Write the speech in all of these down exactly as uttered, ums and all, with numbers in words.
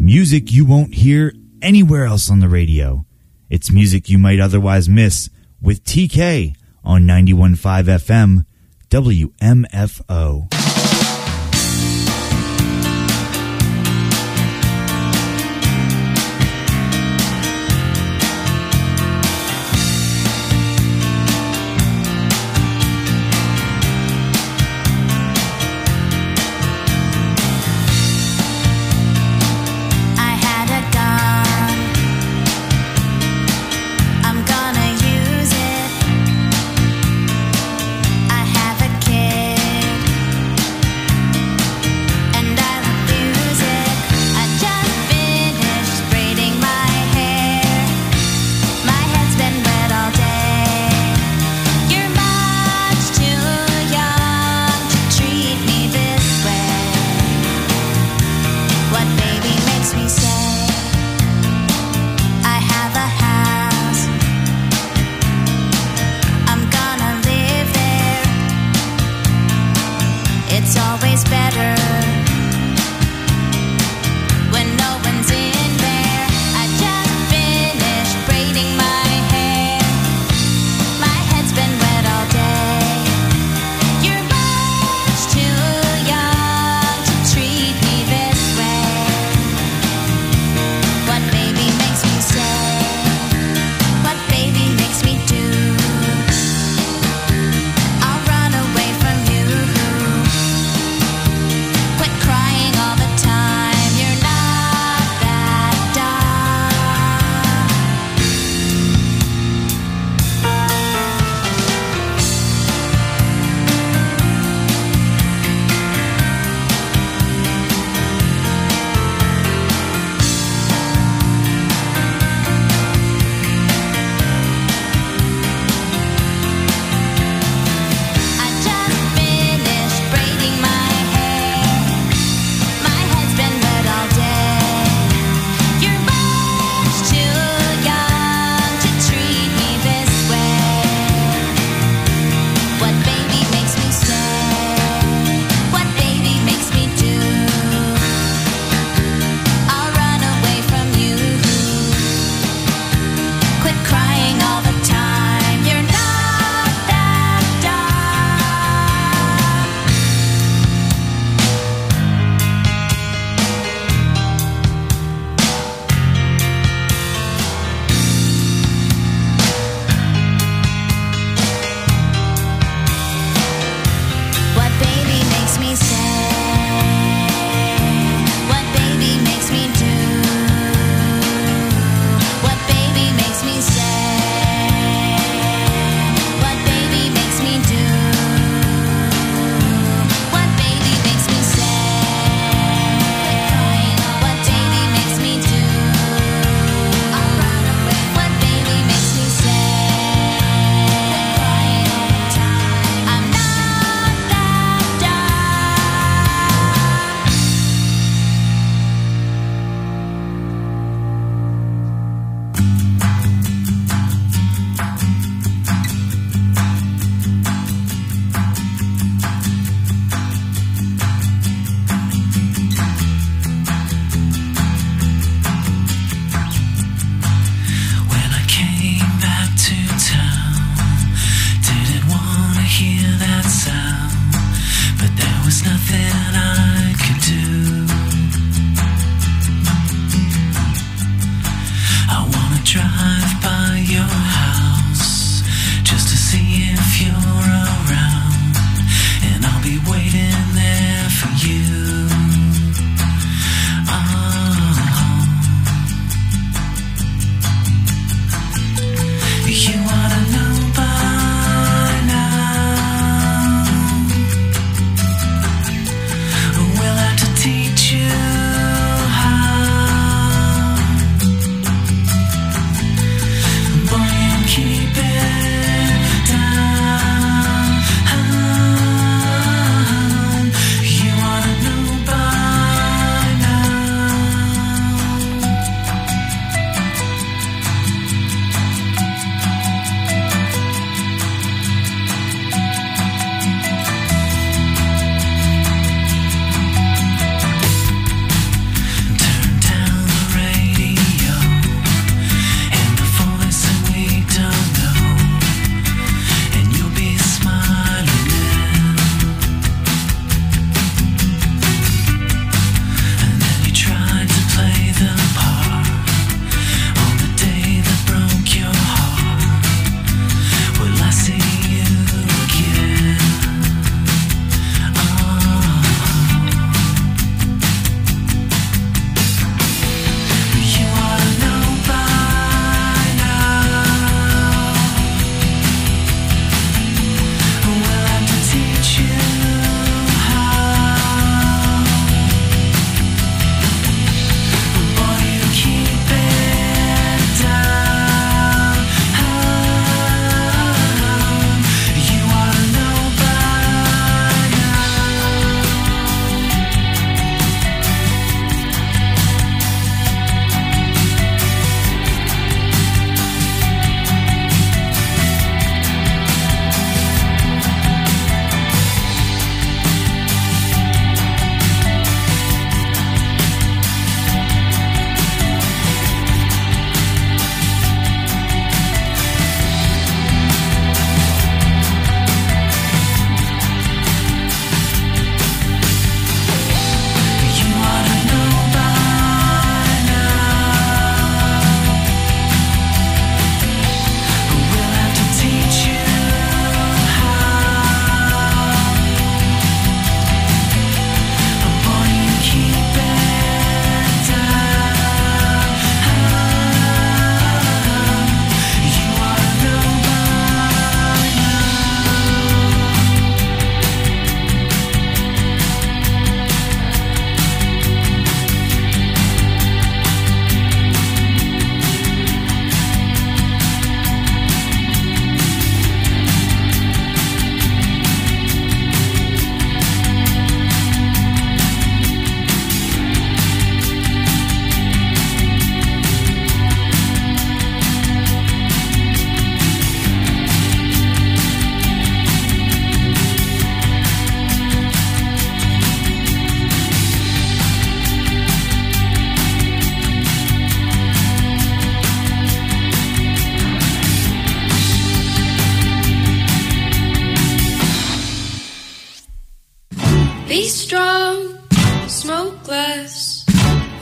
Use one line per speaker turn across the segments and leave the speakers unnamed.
Music you won't hear anywhere else on the radio. It's music you might otherwise miss with T K on ninety-one point five F M W M F O.
I have a kid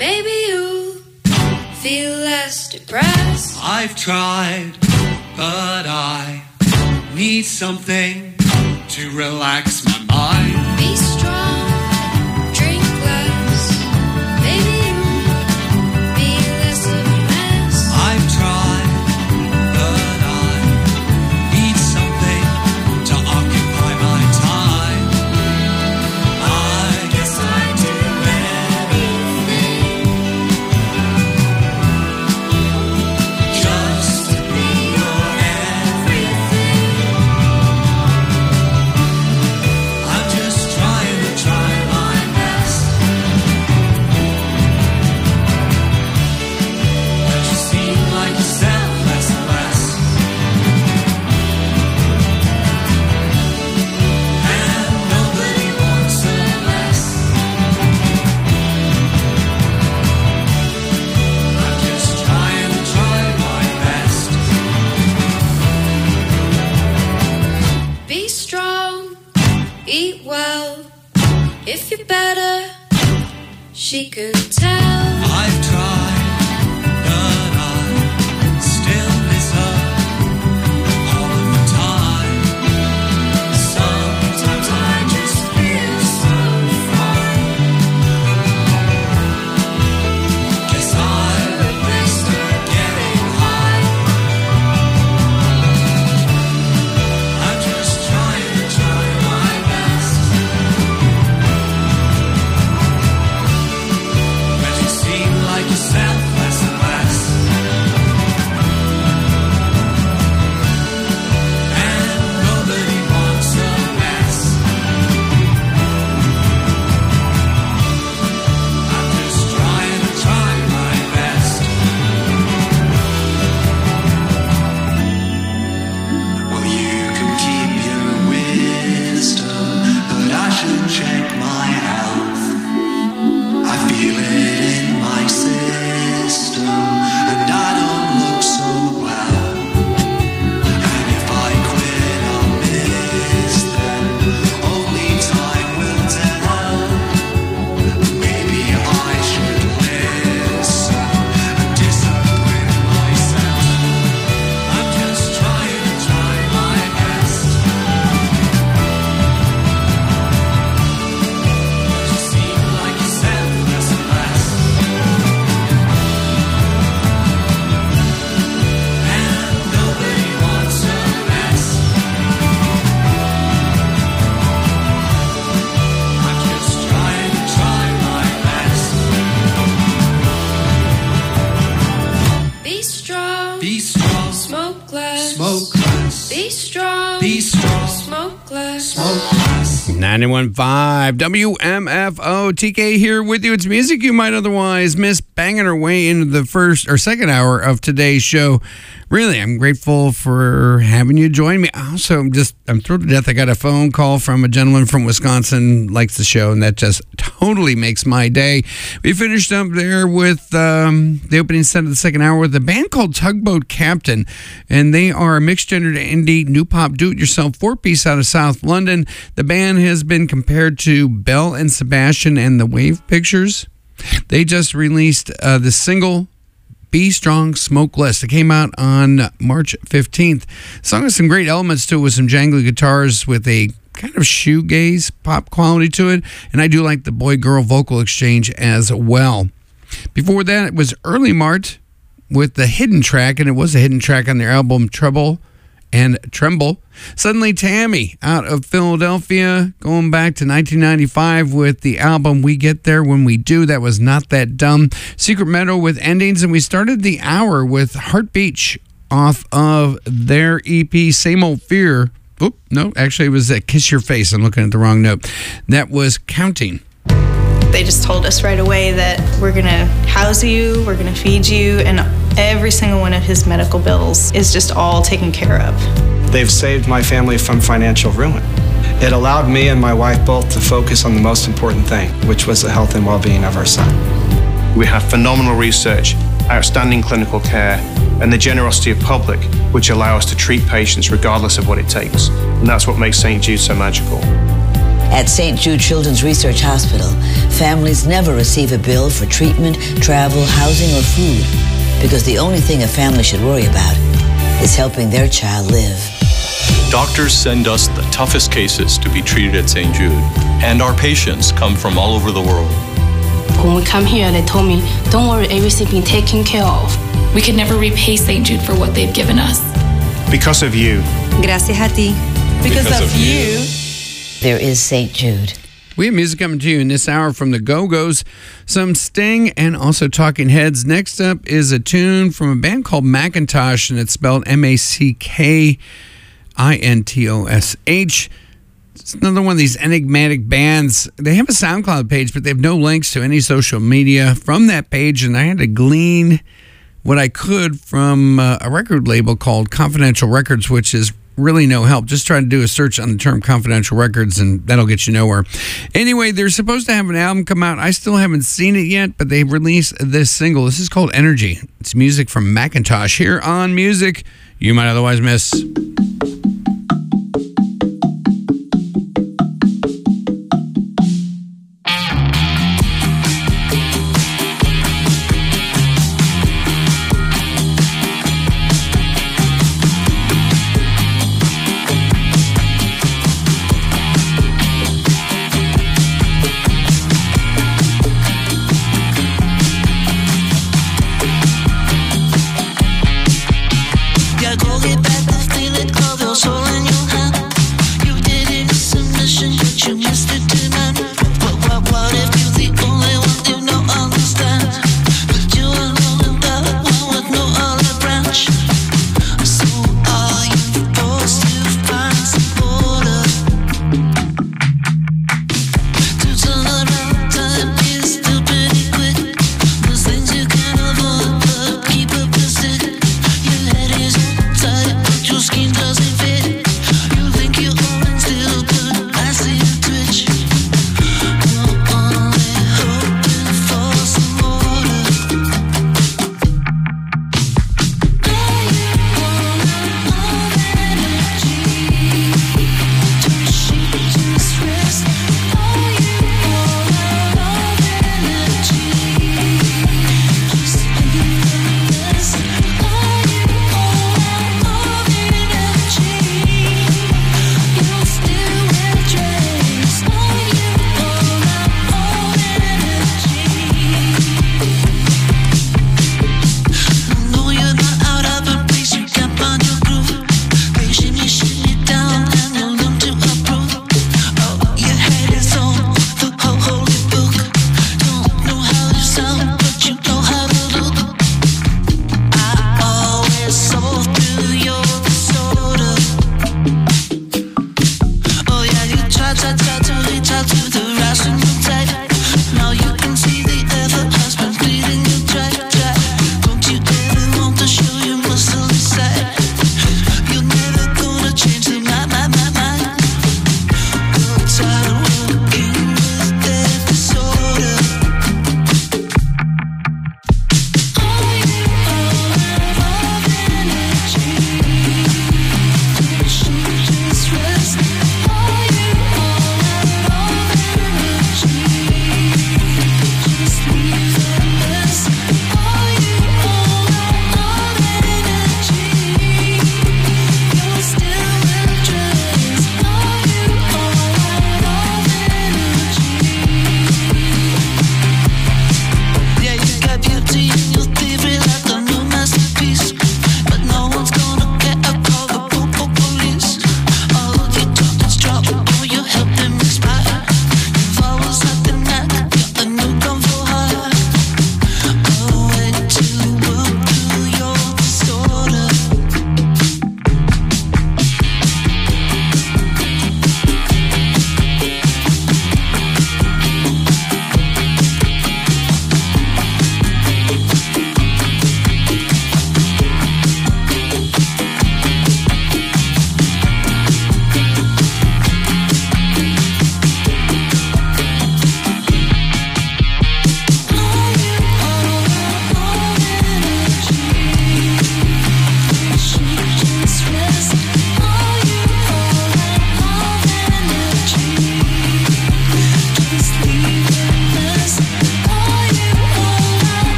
maybe you'll feel less depressed.
I've tried, but I need something to relax my mind.
Be strong, drink less, maybe you'll be less of a mess.
I've tried, but I need something to occupy my time. I guess I'd do anything just to be your everything. I'm just trying to try my best. But you seem like yourself less and less. And nobody wants it less. I'm just trying to try my best.
Be strong, eat well, if you're better, she could tell.
I've tried, but I still miss her all of the time. Sometimes I just feel so fine. Guess I replaced her getting high. I'm just trying to try my best. But you seem like yourself less and less. And nobody wants a mess. I'm just trying to try my best. Well, you can keep your wisdom, but I should check my health. I feel it in my system, and I don't look so well. And if I quit, I'll miss them. Only time will tell. Maybe I should listen and discipline myself. I'm just trying to try my best. But you seem like yourself less and less. And nobody wants a mess. I'm just trying to try my best.
Be strong,
Be strong,
smoke less.
smoke less.
Be strong,
Be strong,
smoke less.
smoke less.
ninety-one point five W M F O. T K here with you. It's music you might otherwise miss, banging our way into the first or second hour of today's show. Really, I'm grateful for having you join me. Also, I'm just, I'm thrilled to death. I got a phone call from a gentleman from Wisconsin, likes the show, and that just totally makes my day. We finished up there with um, the opening set of the second hour with a band called Tugboat Captain, and they are a mixed-gender indie new pop do-it-yourself four-piece out of South London. The band has been compared to Belle and Sebastian and the Wave Pictures. They just released uh, the single Be Strong, Smoke Less. It came out on March fifteenth. The song has some great elements to it with some jangly guitars with a kind of shoegaze pop quality to it. And I do like the boy-girl vocal exchange as well. Before that, it was Early Mart with the hidden track, and it was a hidden track on their album Trouble and Tremble. Suddenly Tammy out of Philadelphia, going back to nineteen ninety-five with the album We Get There When We Do. That was Not That Dumb. Secret Meadow with Endings, and we started the hour with Heart Beach off of their E P Same Old Fear. Oop, no, actually it was uh, Kiss Your Face. I'm looking at the wrong note. That was Counting.
They just told us right away that we're going to house you, we're going to feed you, and every single one of his medical bills is just all taken care of.
They've saved my family from financial ruin. It allowed me and my wife both to focus on the most important thing, which was the health and well-being of our son.
We have phenomenal research, outstanding clinical care, and the generosity of public, which allow us to treat patients regardless of what it takes. And that's what makes Saint Jude so magical.
At Saint Jude Children's Research Hospital, families never receive a bill for treatment, travel, housing, or food because the only thing a family should worry about is helping their child live.
Doctors send us the toughest cases to be treated at Saint Jude, and our patients come from all over the world.
When we come here, they told me, don't worry, everything's been taken care of.
We could never repay Saint Jude for what they've given us.
Because of you.
Gracias a ti. Because, because of, of you.
There is Saint Jude.
We have music coming to you in this hour from the Go-Go's, some Sting, and also Talking Heads. Next up is a tune from a band called Macintosh, and it's spelled M A C K I N T O S H. It's another one of these enigmatic bands. They have a SoundCloud page, but they have no links to any social media from that page, and I had to glean what I could from uh, a record label called Confidential Records, which is really no help. Just try to do a search on the term Confidential Records, and that'll get you nowhere. Anyway, they're supposed to have an album come out. I still haven't seen it yet, but they released this single. This is called Energy. It's music from Macintosh here on Music You Might Otherwise Miss.
Gotta go get back the feeling of your soul.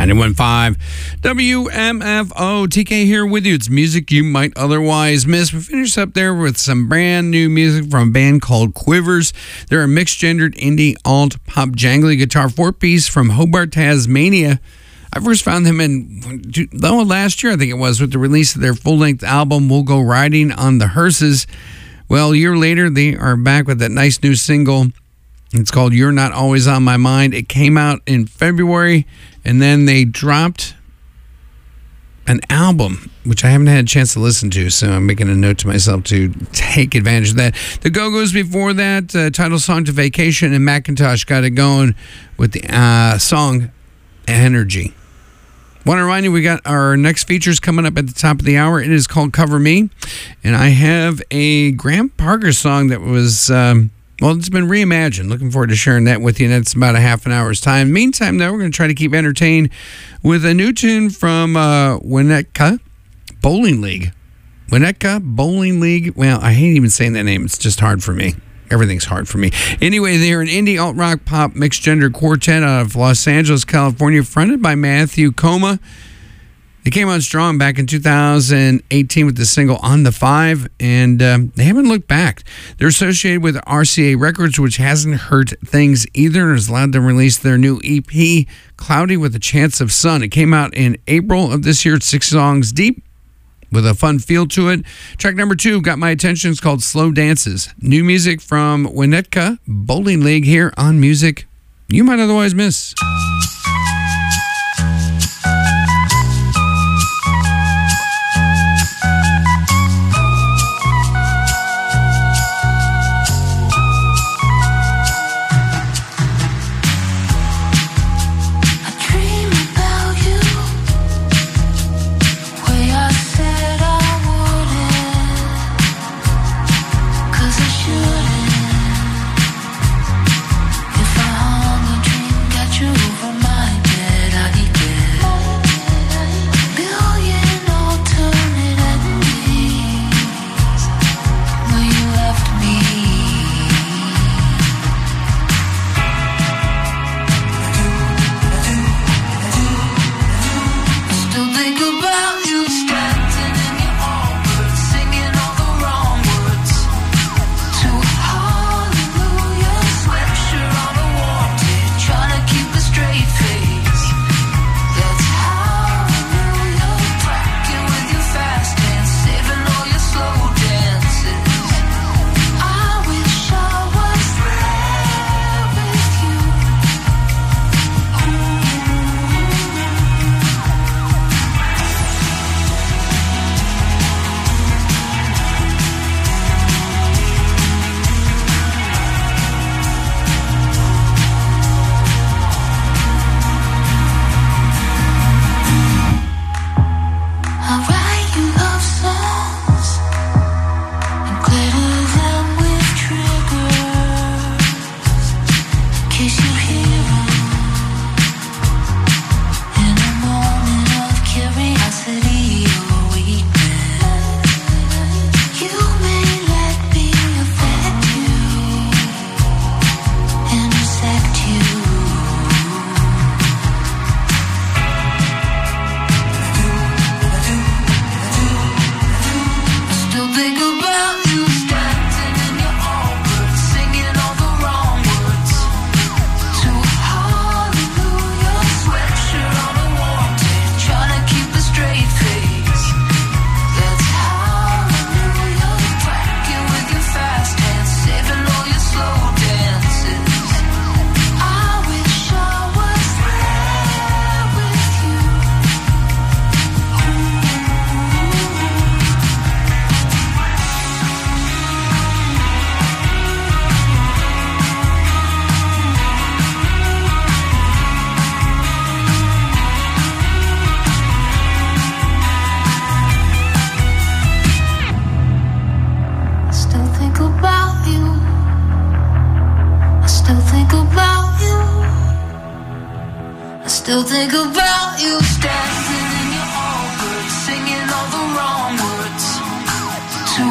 ninety-one point five W M F O. T K here with you. It's music you might otherwise miss. We finished up there with some brand new music from a band called Quivers. They're a mixed-gendered indie alt-pop jangly guitar four-piece from Hobart, Tasmania. I first found them in, though last year I think it was, with the release of their full-length album, We'll Go Riding on the Hearses. Well, a year later, they are back with that nice new single. It's called You're Not Always on My Mind. It came out in February, and then they dropped an album, which I haven't had a chance to listen to, so I'm making a note to myself to take advantage of that. The Go-Go's before that, uh, title song to Vacation, and Macintosh got it going with the uh, song Energy. Want to remind you, we got our next features coming up at the top of the hour. It is called Cover Me, and I have a Graham Parker song that was, um, well, it's been reimagined. Looking forward to sharing that with you, and that's about a half an hour's time. Meantime, though, we're going to try to keep entertained with a new tune from uh, Winnetka Bowling League. Winnetka Bowling League. Well, I hate even saying that name. It's just hard for me. Everything's hard for me. Anyway, they're an indie alt-rock pop mixed-gender quartet out of Los Angeles, California, fronted by Matthew Coma. They came on strong back in two thousand eighteen with the single On the Five, and um, they haven't looked back. They're associated with R C A Records, which hasn't hurt things either, and has allowed them to release their new E P, Cloudy with a Chance of Sun. It came out in April of this year. It's six songs deep, with a fun feel to it. Track number two got my attention. It's called Slow Dances. New music from Winnetka Bowling League here on Music You Might Otherwise Miss.
Still think about you dancing in your Allbirds, singing all the wrong words to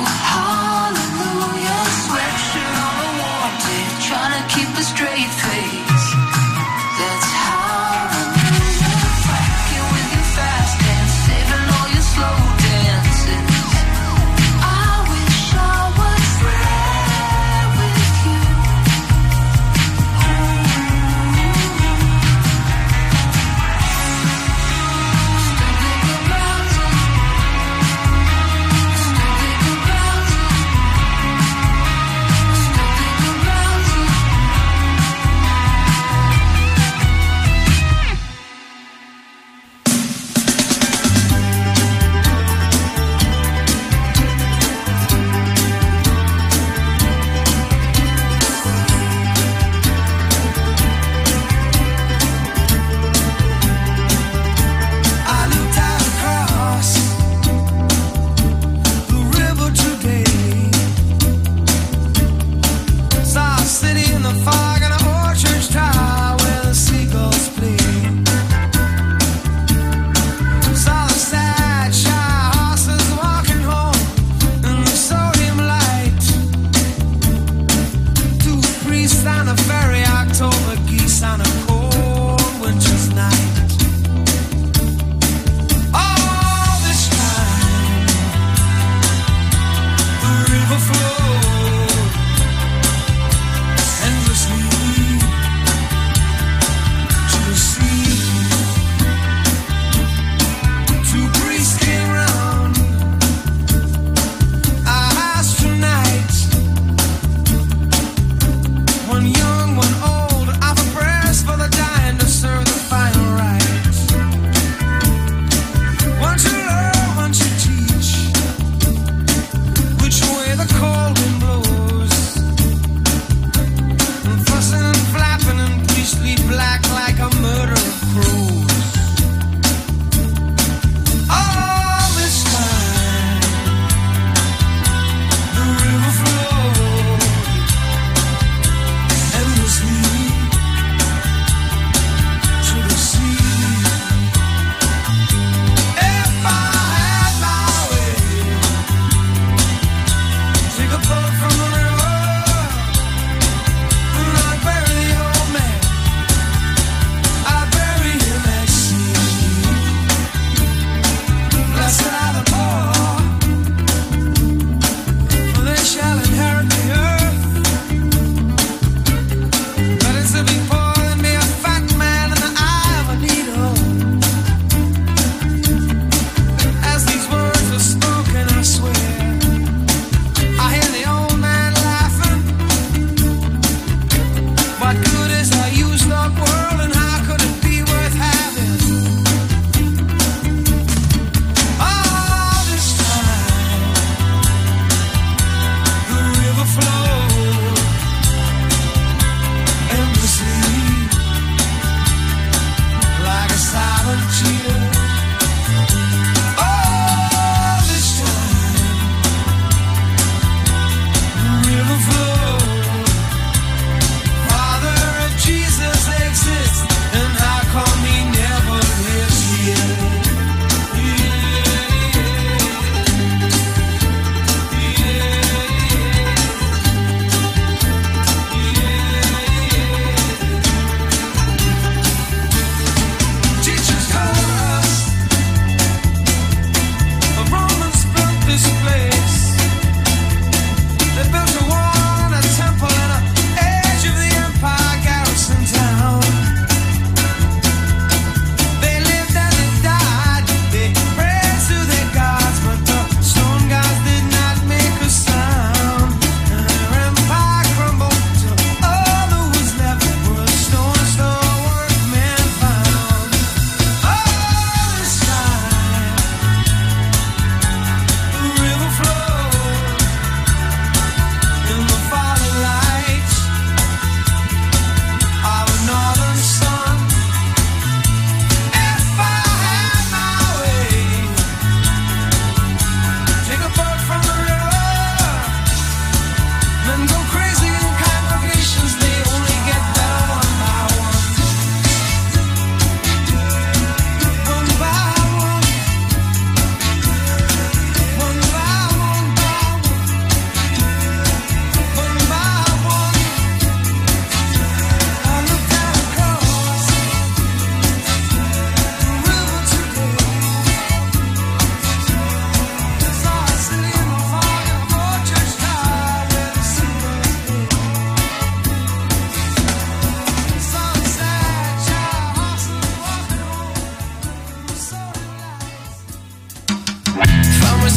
Hallelujah. Sweatshirt on a warm day, trying to keep a straight face. That's Hallelujah.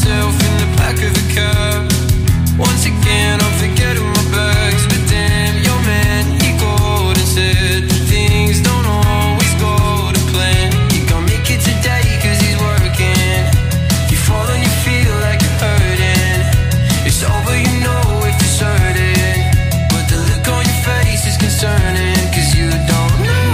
myself in the back of the cab. Once again, I'm forgetting my bags. But damn, your man, he called and said things don't always go to plan. You can't make it today cause he's working. You fall and you feel like you're hurting. It's over, you know if you're certain. But the look on your face is concerning. Cause you don't know.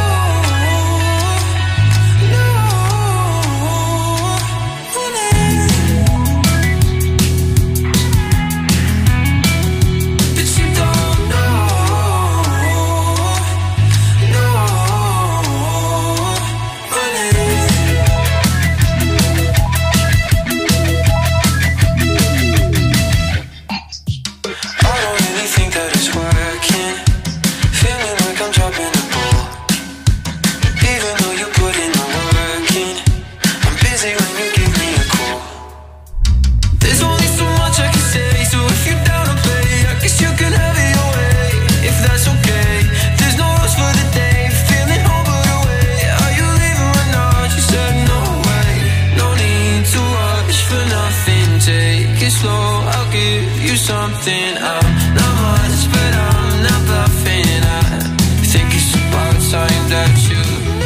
Something I'm not much, but I'm not bluffing. I think it's about time that you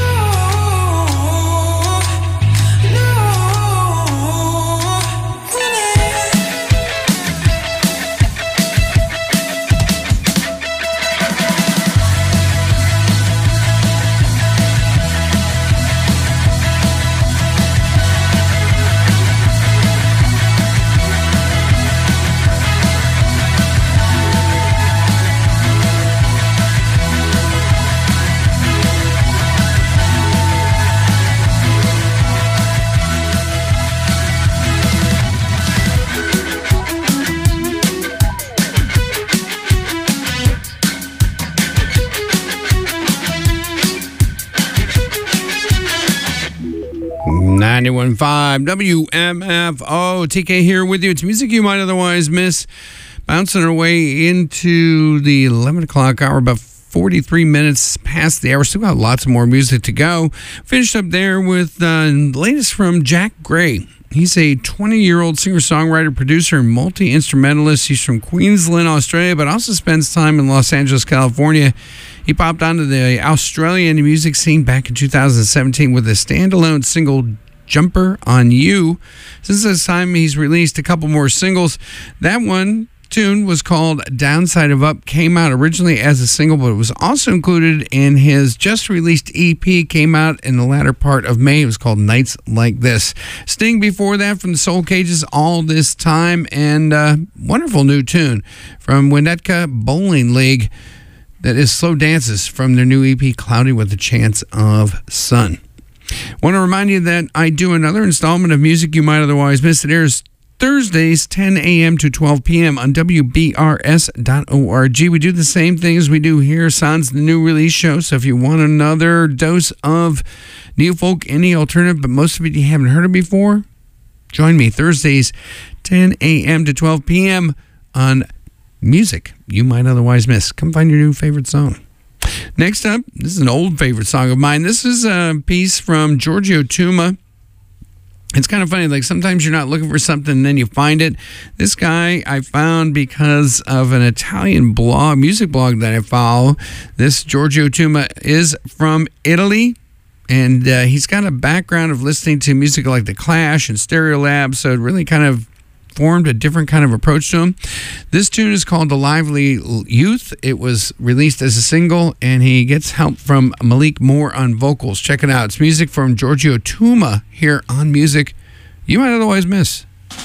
ninety-one point five W M F O. T K here with you. It's music you might otherwise miss. Bouncing our way into the eleven o'clock hour, about forty-three minutes past the hour. Still got lots of more music to go. Finished up there with uh, the latest from Jack Gray. He's a twenty-year-old singer-songwriter, producer, and multi-instrumentalist. He's from Queensland, Australia, but also spends time in Los Angeles, California. He popped onto the Australian music scene back in two thousand seventeen with a standalone single, Jumper on You. Since this time, he's released a couple more singles. That one tune was called Downside of Up, came out originally as a single, but it was also included in his just released E P, came out in the latter part of May. It was called Nights Like This. Sting before that from the Soul Cages, All This Time, and uh, wonderful new tune from Winnetka Bowling League that is Slow Dances from their new E P, Cloudy with a Chance of Sun. Want to remind you that I do another installment of Music You Might Otherwise Miss. It airs Thursdays, ten a.m. to twelve p.m. on W B R S dot org. We do the same thing as we do here. Sounds the new release show. So if you want another dose of neo folk, any alternative, but most of it you haven't heard of before, join me Thursdays, ten a.m. to twelve p.m. on Music You Might Otherwise Miss. Come find your new favorite song. Next up, this is an old favorite song of mine. This is a piece from Giorgio Tuma. It's kind of funny, like sometimes you're not looking for something and then you find it. This guy I found because of an Italian blog, music blog that I follow. This Giorgio Tuma is from Italy, and uh, he's got a background of listening to music like The Clash and Stereolab, so it really kind of formed a different kind of approach to him. This tune is called The Lively Youth. It was released as a single, and he gets help from Malik Moore on vocals. Check it out. It's music from Giorgio Tuma here on Music You Might Otherwise Miss.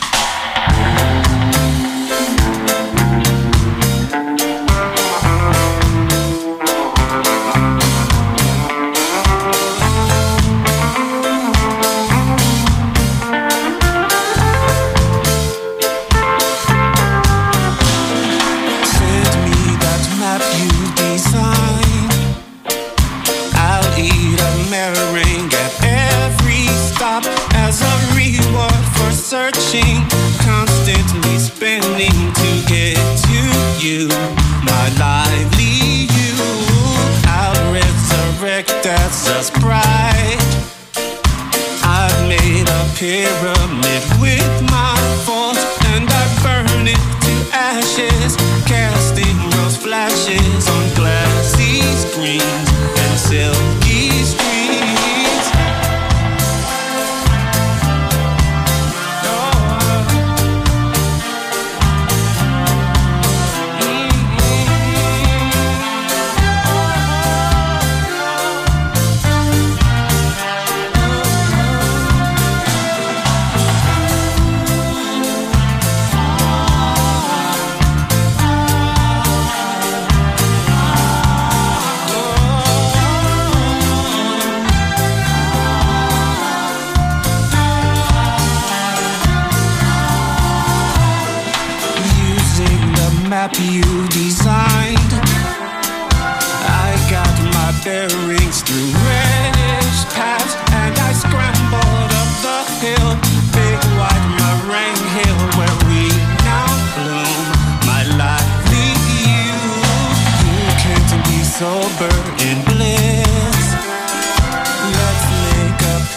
Searching, constantly spending to get to you, my lively you. I'll resurrect as a sprite. I've made a pyramid with my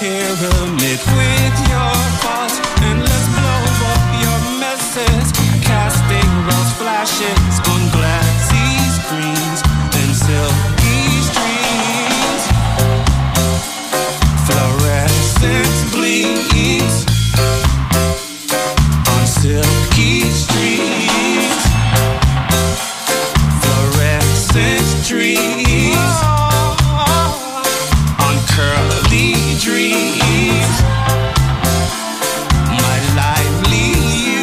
pyramid with your heart, and let's blow up your messes, casting those flashes on glassy screens and silky streams. Fluorescence bleeds on silky streets. Fluorescence trees on curly dreams. My lively you,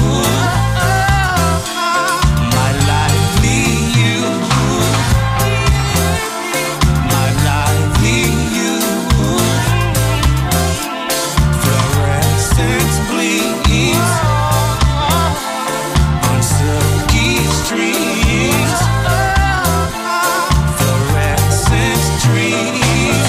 my lively you, my lively you. Fluorescence bleeds on silky streets. Fluorescence trees.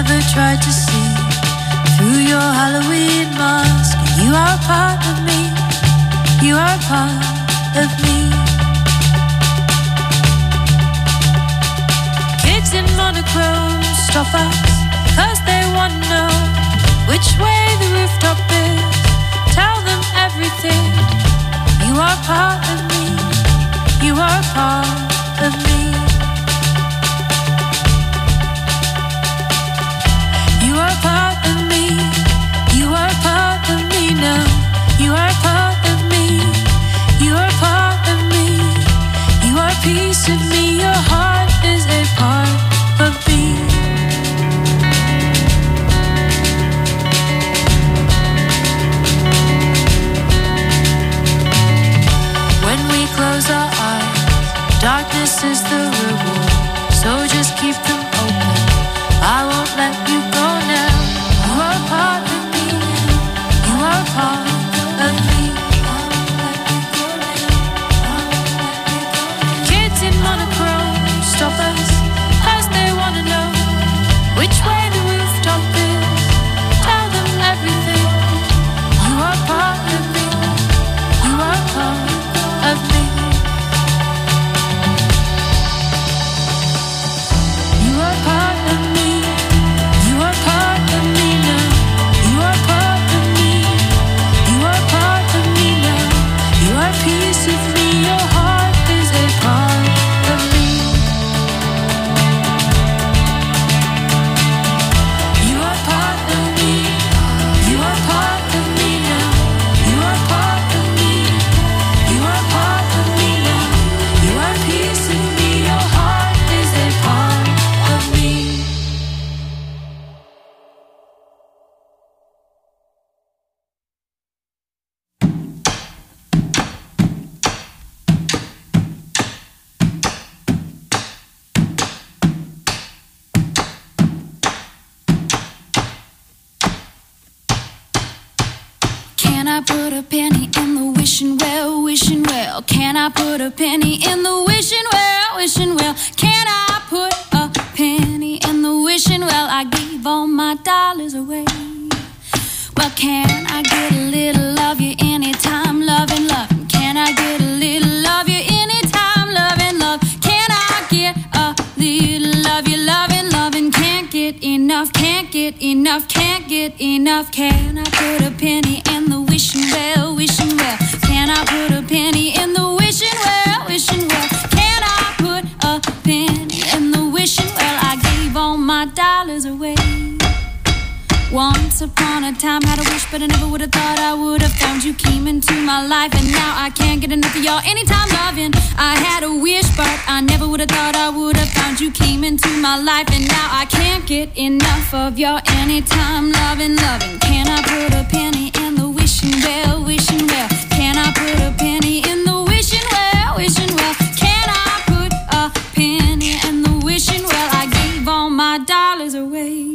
never tried to see through your Halloween mask. You are part of me. You are part of me. Kids in monochrome stop us, cause they wanna know which way the rooftop is. Tell them everything. You are part of me. You are part of me. You are part of me. You are part of me now. You are part of me. You are part of me. You are a piece of me. Your heart is a part of me. When we close our eyes, darkness is the reward. So just keep them open. I won't let you go now. You are part of me. You are part of me. Kids in monochrome stop us, cause they wanna know which way the rooftop is. Tell them everything. You are part of me. You are part of me. You are part of me. You are part of me now. You are part of me. You are part of me now. You are a piece of me. Your heart is a part of me. You are part of me. You are part of me now. You are part of me. You are part of me now. You are a piece of me. Your heart is a part of me.
Can I put a penny in the wishing well, wishing well? Can I put a penny in the wishing well, wishing well? Can I put a penny in the wishing well? I gave all my dollars away. Well, can I get a little of you anytime, loving, loving? Can I get a little of you anytime, loving, love? Can I get a little of you, loving, loving? Can't get enough, can't get enough, can't get enough. Can I put a penny in the wishing well, wishing well? Can I put a penny in the wishing well, wishing well? Can I put a penny in the wishing well? I gave all my dollars away. Once upon a time had a wish, but I never would have thought I would have found you came into my life. And now I can't get enough of y'all anytime loving. I had a wish, but I never would have thought I would have found you came into my life. And now I can't get enough of y'all anytime loving, loving. Can I put a penny in the wishing well, wishing well? Can I put a penny in the wishing well, wishing well? Can I put a penny in the wishing well? I gave all my dollars away.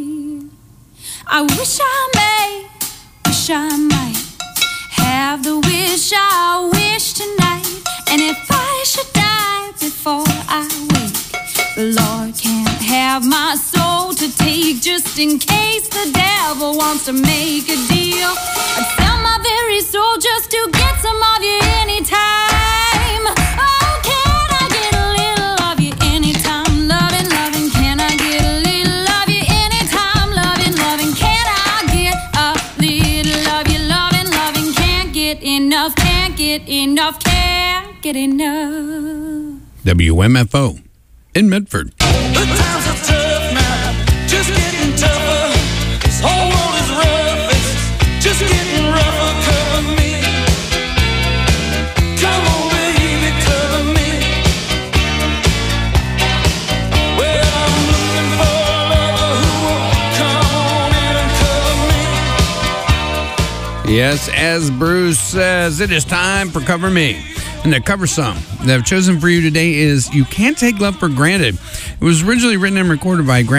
I wish I may, wish I might have the wish I wish tonight. And if I should die before I wake, the Lord can't have my soul to take, just in case the devil wants to make a deal. I'd sell my very soul just to get some of you anytime. Oh, can I get a little of you anytime, loving, loving? Can I get a little of you anytime, loving, loving? Can I get a little of you, loving, loving? Can't get enough, can't get enough, can't get enough.
W M F O in Medford.
The times are tough now, just getting tougher. This whole world is rough, it's just getting rougher. Cover me, come on baby, cover me. Well, I'm looking for a lover who will come on in and cover me.
Yes, as Bruce says, it is time for Cover Me. And the cover song that I've chosen for you today is You Can't Take Love for Granted. It was originally written and recorded by Grant